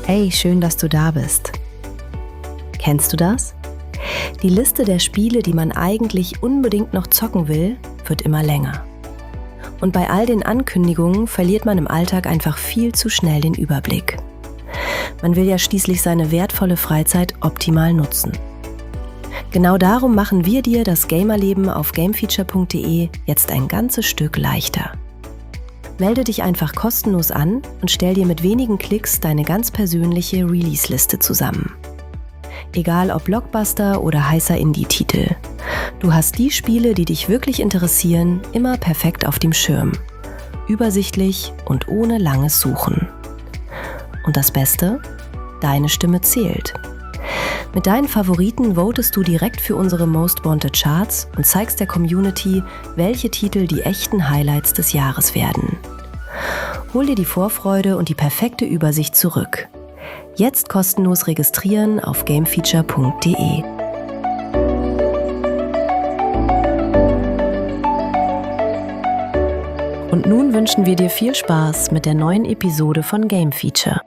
Hey, schön, dass du da bist. Kennst du das? Die Liste der Spiele, die man eigentlich unbedingt noch zocken will, wird immer länger. Und bei all den Ankündigungen verliert man im Alltag einfach viel zu schnell den Überblick. Man will ja schließlich seine wertvolle Freizeit optimal nutzen. Genau darum machen wir dir das Gamerleben auf gamefeature.de jetzt ein ganzes Stück leichter. Melde dich einfach kostenlos an und stell dir mit wenigen Klicks deine ganz persönliche Release-Liste zusammen. Egal ob Blockbuster oder heißer Indie-Titel. Du hast die Spiele, die dich wirklich interessieren, immer perfekt auf dem Schirm. Übersichtlich und ohne langes Suchen. Und das Beste? Deine Stimme zählt. Mit deinen Favoriten votest du direkt für unsere Most Wanted Charts und zeigst der Community, welche Titel die echten Highlights des Jahres werden. Hol dir die Vorfreude und die perfekte Übersicht zurück. Jetzt kostenlos registrieren auf gamefeature.de. Und nun wünschen wir dir viel Spaß mit der neuen Episode von Game Feature.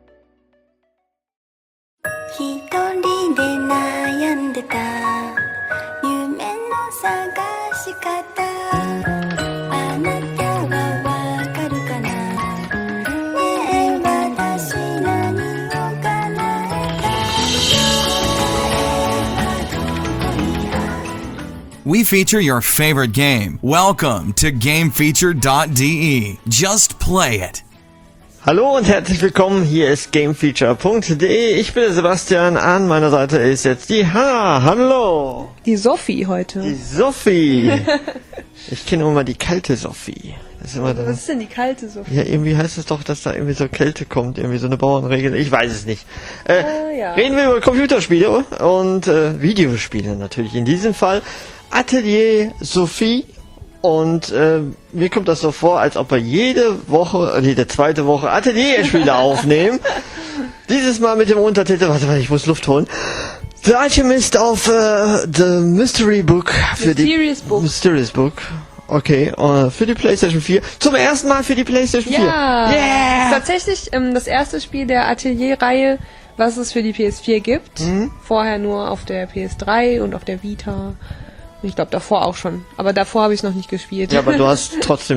We feature your favorite game. Welcome to GameFeature.de. Just play it. Hallo und herzlich willkommen, hier ist GameFeature.de. Ich bin der Sebastian, an meiner Seite ist jetzt die Hanna. Hallo. Die Sophie heute. Die Sophie. Ich kenne immer die kalte Sophie. Das ist immer Was ist denn die kalte Sophie? Ja, irgendwie heißt es doch, dass da irgendwie so Kälte kommt, irgendwie so eine Bauernregel. Ich weiß es nicht. Ja. Reden wir über Computerspiele und Videospiele natürlich. In diesem Fall Atelier Sophie. Und mir kommt das so vor, als ob wir jede zweite Woche Atelierspiele aufnehmen. Dieses Mal mit dem Untertitel, warte mal, ich muss Luft holen. The Alchemist of the Mystery Book. Mysterious Book. Okay, für die PlayStation 4. Zum ersten Mal für die PlayStation 4. Ja, Yeah! tatsächlich das erste Spiel der Atelier-Reihe, was es für die PS4 gibt. Vorher nur auf der PS3 und auf der Vita. Ich glaube davor auch schon, aber davor habe ich es noch nicht gespielt. Ja, aber du hast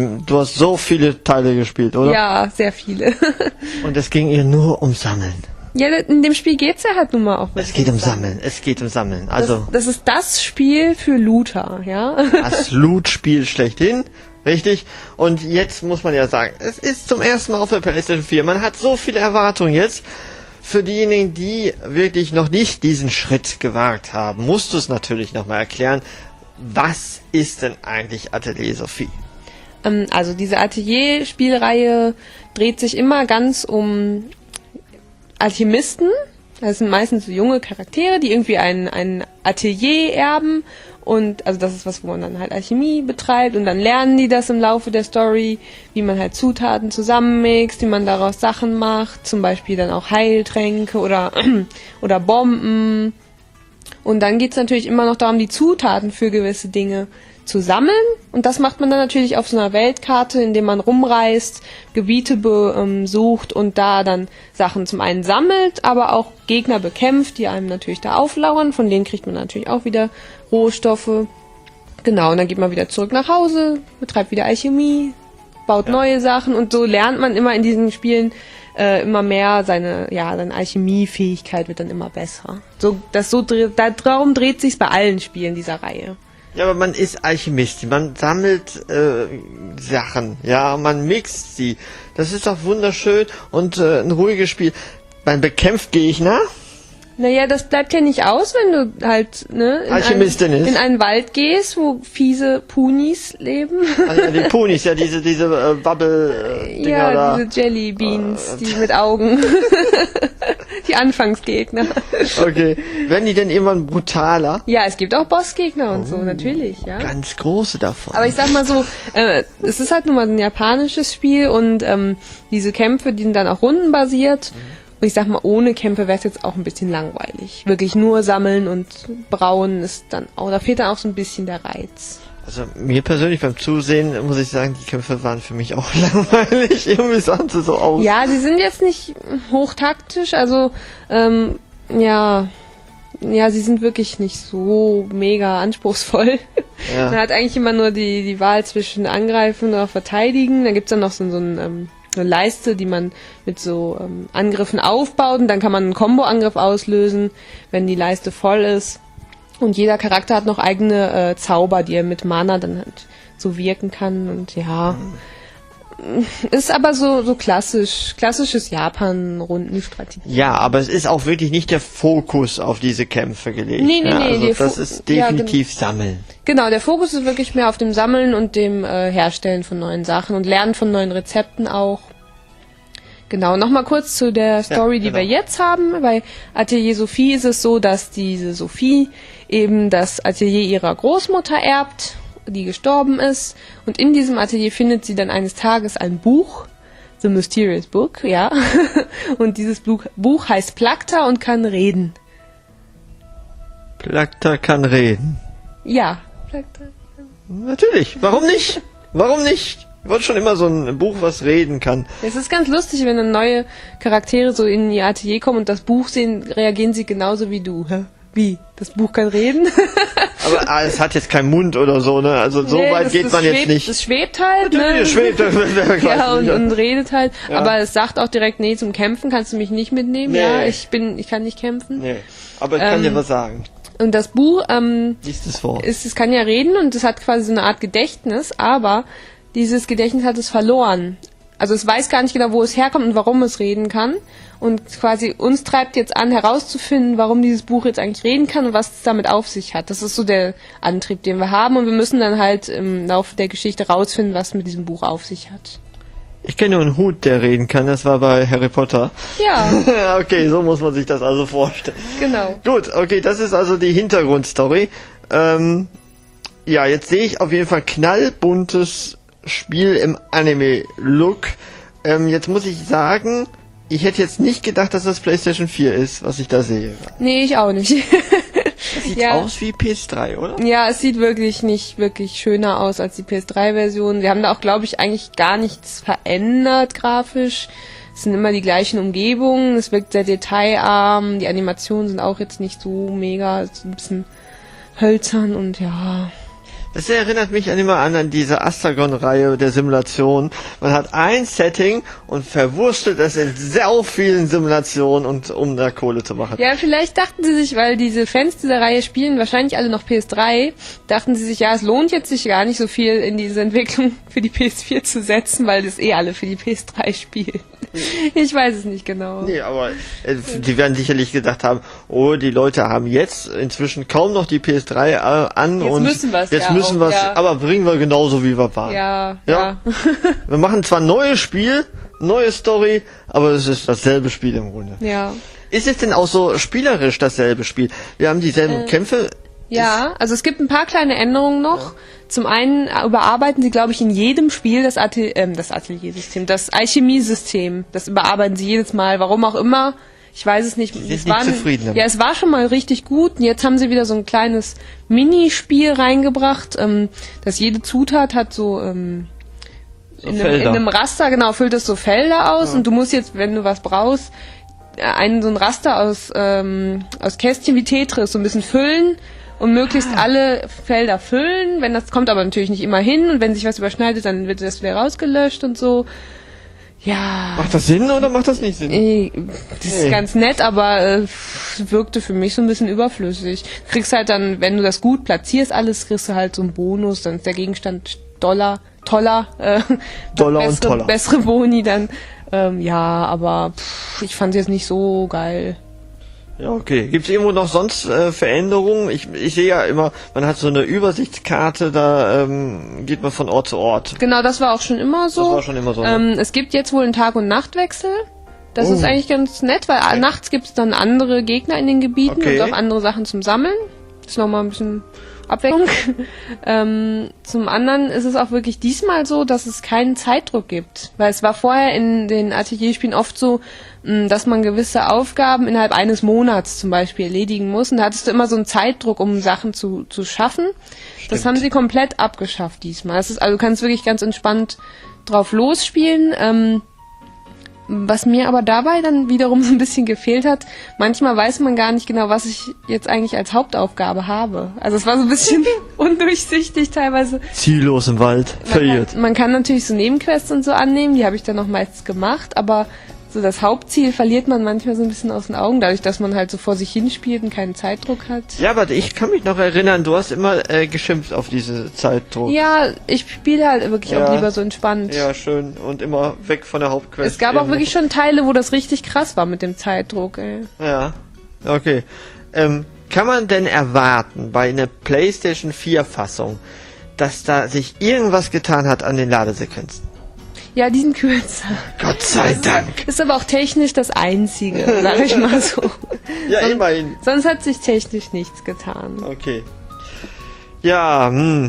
so viele Teile gespielt, oder? Ja, sehr viele. Und es ging ihr nur um Sammeln. Ja, in dem Spiel geht's ja halt nun mal auch. Es geht um Sammeln. Also das ist das Spiel für Looter, ja? Das Loot-Spiel schlechthin, richtig? Und jetzt muss man ja sagen, es ist zum ersten Mal auf der PlayStation 4. Man hat so viele Erwartungen jetzt. Für diejenigen, die wirklich noch nicht diesen Schritt gewagt haben, musst du es natürlich nochmal erklären. Was ist denn eigentlich Atelier Sophie? Also diese Atelier-Spielreihe dreht sich immer ganz um Alchemisten. Das sind meistens so junge Charaktere, die irgendwie ein Atelier erben. Und also das ist was, wo man dann halt Alchemie betreibt. Und dann lernen die das im Laufe der Story, wie man halt Zutaten zusammenmixt, wie man daraus Sachen macht. Zum Beispiel dann auch Heiltränke oder Bomben. Und dann geht's natürlich immer noch darum, die Zutaten für gewisse Dinge zu sammeln. Und das macht man dann natürlich auf so einer Weltkarte, indem man rumreist, Gebiete besucht und da dann Sachen zum einen sammelt, aber auch Gegner bekämpft, die einem natürlich da auflauern. Von denen kriegt man natürlich auch wieder Rohstoffe. Genau, und dann geht man wieder zurück nach Hause, betreibt wieder Alchemie, baut neue Sachen und so lernt man immer in diesen Spielen immer mehr, seine Alchemiefähigkeit wird dann immer besser. Darum dreht sich's bei allen Spielen dieser Reihe. Ja, aber man ist Alchemist, man sammelt Sachen, ja, man mixt sie. Das ist doch wunderschön und ein ruhiges Spiel. Man bekämpft Gegner. Naja, das bleibt ja nicht aus, wenn du halt in einen Wald gehst, wo fiese Punis leben. Also die Punis, ja, diese Bubble-Dinger ja, da. diese Jellybeans, die mit Augen. Die Anfangsgegner. Okay. Werden die denn irgendwann brutaler? Ja, es gibt auch Bossgegner und so, natürlich, ja. Ganz große davon. Aber ich sag mal so, es ist halt nun mal ein japanisches Spiel und diese Kämpfe, die sind dann auch rundenbasiert. Und ich sag mal, ohne Kämpfe wäre es jetzt auch ein bisschen langweilig. Wirklich nur sammeln und brauen ist dann auch, da fehlt dann auch so ein bisschen der Reiz. Also mir persönlich beim Zusehen, muss ich sagen, die Kämpfe waren für mich auch langweilig. Irgendwie sahen sie so aus. Ja, sie sind jetzt nicht hochtaktisch, also ja, sie sind wirklich nicht so mega anspruchsvoll. Ja. Man hat eigentlich immer nur die Wahl zwischen Angreifen oder Verteidigen. Da gibt's dann noch so eine Leiste, die man mit so Angriffen aufbaut und dann kann man einen Combo-Angriff auslösen, wenn die Leiste voll ist. Und jeder Charakter hat noch eigene Zauber, die er mit Mana dann halt so wirken kann. Und ja, ist aber so klassisches Japan-Rundenstrategie. Ja, aber es ist auch wirklich nicht der Fokus auf diese Kämpfe gelegt. Nee, ja, also der das ist definitiv Sammeln. Genau, der Fokus ist wirklich mehr auf dem Sammeln und dem Herstellen von neuen Sachen und Lernen von neuen Rezepten auch. Genau, nochmal kurz zu der Story, die wir jetzt haben. Bei Atelier Sophie ist es so, dass diese Sophie eben das Atelier ihrer Großmutter erbt, die gestorben ist. Und in diesem Atelier findet sie dann eines Tages ein Buch, The Mysterious Book, ja. Und dieses Buch heißt Plakta und kann reden. Plakta kann reden. Ja, Plakta. Natürlich, warum nicht? Warum nicht? Ich wollte schon immer so ein Buch, was reden kann. Es ist ganz lustig, wenn dann neue Charaktere so in ihr Atelier kommen und das Buch sehen, reagieren sie genauso wie du. Hä? Wie? Das Buch kann reden? Aber es hat jetzt keinen Mund oder so, ne? Also so weit geht man jetzt nicht. Es schwebt halt, ne? Natürlich, schwebt. Ja, und redet halt. Ja. Aber es sagt auch direkt, nee, zum Kämpfen kannst du mich nicht mitnehmen. Nee. Ja, ich kann nicht kämpfen. Nee, aber ich kann dir was sagen. Und das Buch, es kann ja reden und es hat quasi so eine Art Gedächtnis, aber dieses Gedächtnis hat es verloren. Also es weiß gar nicht genau, wo es herkommt und warum es reden kann. Und quasi uns treibt jetzt an, herauszufinden, warum dieses Buch jetzt eigentlich reden kann und was es damit auf sich hat. Das ist so der Antrieb, den wir haben. Und wir müssen dann halt im Laufe der Geschichte rausfinden, was mit diesem Buch auf sich hat. Ich kenne nur einen Hut, der reden kann. Das war bei Harry Potter. Ja. Okay, so muss man sich das also vorstellen. Genau. Gut, okay, das ist also die Hintergrundstory. Ja, jetzt sehe ich auf jeden Fall knallbuntes Spiel im Anime-Look. Jetzt muss ich sagen, ich hätte jetzt nicht gedacht, dass das PlayStation 4 ist, was ich da sehe. Nee, ich auch nicht. Das sieht aus wie PS3, oder? Ja, es sieht wirklich nicht wirklich schöner aus als die PS3-Version. Wir haben da auch, glaube ich, eigentlich gar nichts verändert grafisch. Es sind immer die gleichen Umgebungen, es wirkt sehr detailarm, die Animationen sind auch jetzt nicht so mega, so ein bisschen hölzern und ja... Das erinnert mich immer an diese Astragon-Reihe der Simulation. Man hat ein Setting und verwurstelt es in sehr vielen Simulationen, um da Kohle zu machen. Ja, vielleicht dachten sie sich, weil diese Fans dieser Reihe spielen wahrscheinlich alle noch PS3, dachten sie sich, ja, es lohnt jetzt sich gar nicht so viel in diese Entwicklung für die PS4 zu setzen, weil das alle für die PS3 spielen. Ich weiß es nicht genau. Nee, aber die werden sicherlich gedacht haben, oh, die Leute haben jetzt inzwischen kaum noch die PS3 an jetzt und müssen wir's, jetzt müssen wir es, ja. Aber bringen wir genauso wie wir waren. Ja. Wir machen zwar ein neues Spiel, neue Story, aber es ist dasselbe Spiel im Grunde. Ja. Ist es denn auch so spielerisch dasselbe Spiel? Wir haben dieselben Kämpfe. Ja, also es gibt ein paar kleine Änderungen noch. Ja. Zum einen überarbeiten sie, glaube ich, in jedem Spiel das Ateliersystem, das Alchemiesystem. Das überarbeiten sie jedes Mal, warum auch immer. Ich weiß es nicht. Sie sind nicht zufrieden damit. Ja, es war schon mal richtig gut. Und jetzt haben sie wieder so ein kleines Minispiel reingebracht, dass jede Zutat hat so in einem Raster, genau, füllt es so Felder aus. Ja. Und du musst jetzt, wenn du was brauchst, so ein Raster aus Kästchen wie Tetris so ein bisschen füllen. Und möglichst alle Felder füllen, wenn das kommt aber natürlich nicht immer hin und wenn sich was überschneidet, dann wird das wieder rausgelöscht und so. Ja. Macht das Sinn oder macht das nicht Sinn? Das ist ganz nett, aber wirkte für mich so ein bisschen überflüssig. Du kriegst halt dann, wenn du das gut platzierst, alles kriegst du halt so einen Bonus, dann ist der Gegenstand toller, bessere Boni dann. Ja, aber ich fand es jetzt nicht so geil. Ja, okay. Gibt es irgendwo noch sonst Veränderungen? Ich sehe ja immer, man hat so eine Übersichtskarte, da geht man von Ort zu Ort. Genau, das war auch schon immer so. Ne? Es gibt jetzt wohl einen Tag- und Nachtwechsel. Das ist eigentlich ganz nett, weil nachts gibt es dann andere Gegner in den Gebieten und auch andere Sachen zum Sammeln. ist nochmal ein bisschen Abwechslung. Zum anderen ist es auch wirklich diesmal so, dass es keinen Zeitdruck gibt. Weil es war vorher in den Atelierspielen oft so, dass man gewisse Aufgaben innerhalb eines Monats zum Beispiel erledigen muss. Und da hattest du immer so einen Zeitdruck, um Sachen zu schaffen. Stimmt. Das haben sie komplett abgeschafft diesmal. Das ist, also du kannst wirklich ganz entspannt drauf losspielen. Was mir aber dabei dann wiederum so ein bisschen gefehlt hat, manchmal weiß man gar nicht genau, was ich jetzt eigentlich als Hauptaufgabe habe. Also es war so ein bisschen undurchsichtig teilweise. Ziellos im Wald, verirrt. Man kann natürlich so Nebenquests und so annehmen, die habe ich dann noch meistens gemacht, aber so das Hauptziel verliert man manchmal so ein bisschen aus den Augen, dadurch, dass man halt so vor sich hinspielt und keinen Zeitdruck hat. Ja, aber ich kann mich noch erinnern, du hast immer geschimpft auf diese Zeitdruck. Ja, ich spiele halt wirklich auch lieber so entspannt. Ja, schön. Und immer weg von der Hauptquest. Es gab auch wirklich schon Teile, wo das richtig krass war mit dem Zeitdruck, ey. Ja, okay. Kann man denn erwarten, bei einer PlayStation 4 Fassung, dass da sich irgendwas getan hat an den Ladesequenzen? Ja, die sind kürzer. Gott sei Dank. Ist aber auch technisch das Einzige, sag ich mal so. Ja, immerhin. Sonst hat sich technisch nichts getan. Okay. Ja,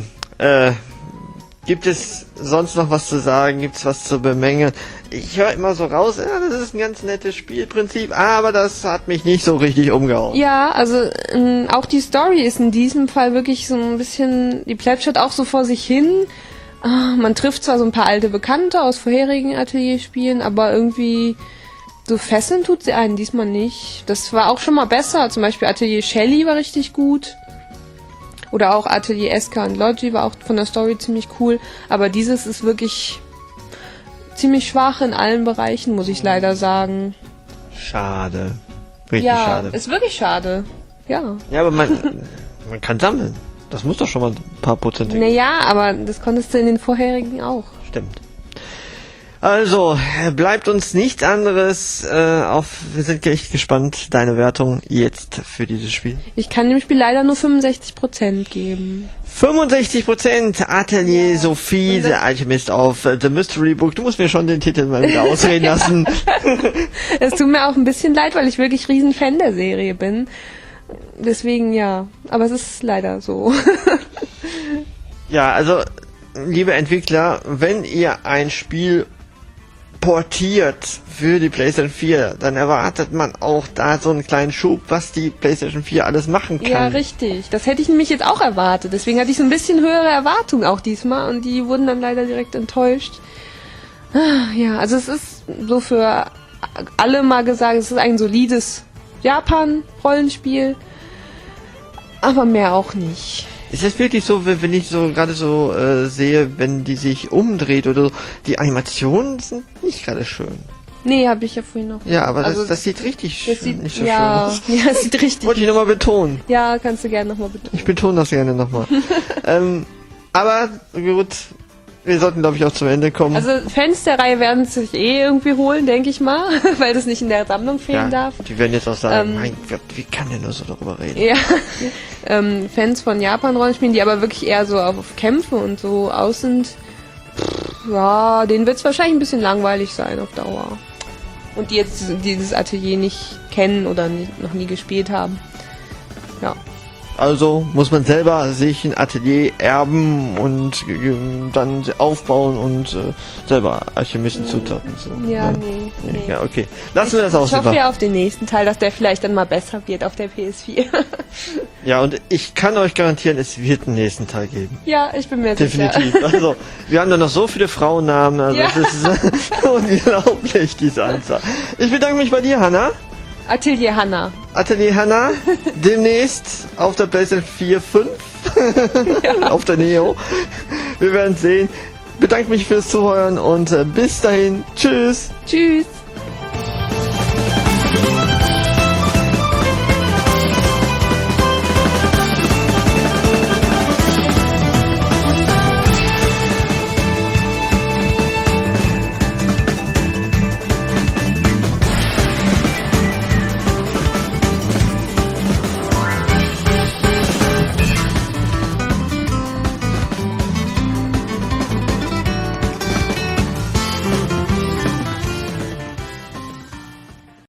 gibt es sonst noch was zu sagen? Gibt es was zu bemängeln? Ich höre immer so raus, ja, das ist ein ganz nettes Spielprinzip, aber das hat mich nicht so richtig umgehauen. Ja, also auch die Story ist in diesem Fall wirklich so ein bisschen, die plätschert auch so vor sich hin. Man trifft zwar so ein paar alte Bekannte aus vorherigen Atelierspielen, aber irgendwie so fesseln tut sie einen diesmal nicht. Das war auch schon mal besser. Zum Beispiel Atelier Shelly war richtig gut. Oder auch Atelier Eska und Logi war auch von der Story ziemlich cool. Aber dieses ist wirklich ziemlich schwach in allen Bereichen, muss ich leider sagen. Schade. Richtig Ja, schade. ist wirklich schade. Ja. Ja, aber man kann sammeln. Das muss doch schon mal ein paar Prozent geben. Naja, aber das konntest du in den vorherigen auch. Stimmt. Also, bleibt uns nichts anderes wir sind echt gespannt, deine Wertung jetzt für dieses Spiel. Ich kann dem Spiel leider nur 65% geben. 65% Atelier Sophie, The Alchemist of The Mystery Book. Du musst mir schon den Titel mal wieder ausreden lassen. Es tut mir auch ein bisschen leid, weil ich wirklich riesen Fan der Serie bin. Deswegen ja, aber es ist leider so. Ja, also, liebe Entwickler, wenn ihr ein Spiel portiert für die PlayStation 4, dann erwartet man auch da so einen kleinen Schub, was die PlayStation 4 alles machen kann. Ja, richtig. Das hätte ich nämlich jetzt auch erwartet. Deswegen hatte ich so ein bisschen höhere Erwartungen auch diesmal und die wurden dann leider direkt enttäuscht. Ja, also es ist so für alle mal gesagt, es ist ein solides Japan-Rollenspiel, aber mehr auch nicht. Ist das wirklich so, wenn ich so gerade so sehe, wenn die sich umdreht oder so, die Animationen sind nicht gerade schön. Nee, habe ich ja vorhin noch. Ja, aber also, das sieht richtig das sieht, nicht so ja, schön aus. Ja, es sieht richtig. Wollte ich nochmal betonen. Ja, kannst du gerne nochmal betonen. Ich betone das gerne nochmal. Aber gut, wir sollten glaube ich auch zum Ende kommen. Also Fans der Reihe werden es sich irgendwie holen, denke ich mal, weil das nicht in der Sammlung fehlen darf. Die werden jetzt auch sagen, mein Gott, wie kann der nur so darüber reden? Ja, Fans von Japan-Rollenspielen, die aber wirklich eher so auf Kämpfe und so aus sind, ja, denen wird es wahrscheinlich ein bisschen langweilig sein auf Dauer. Und die jetzt dieses Atelier nicht kennen oder noch nie gespielt haben. Ja. Also muss man selber sich ein Atelier erben und dann aufbauen und selber Alchemisten zutaten. So. Ja, Ne? nee. Ja, okay. Lassen wir das aus. Ich hoffe ja auf den nächsten Teil, dass der vielleicht dann mal besser wird auf der PS4. Ja, und ich kann euch garantieren, es wird einen nächsten Teil geben. Ja, ich bin mir Definitiv. sicher. Also, wir haben da noch so viele Frauennamen, also Ja. das ist unglaublich, diese Anzahl. Ich bedanke mich bei dir, Hanna. Atelier Hanna. Atelier Hanna, demnächst auf der PlayStation 4, 5, auf der Neo. Wir werden sehen. Bedanke mich fürs Zuhören und bis dahin. Tschüss. Tschüss.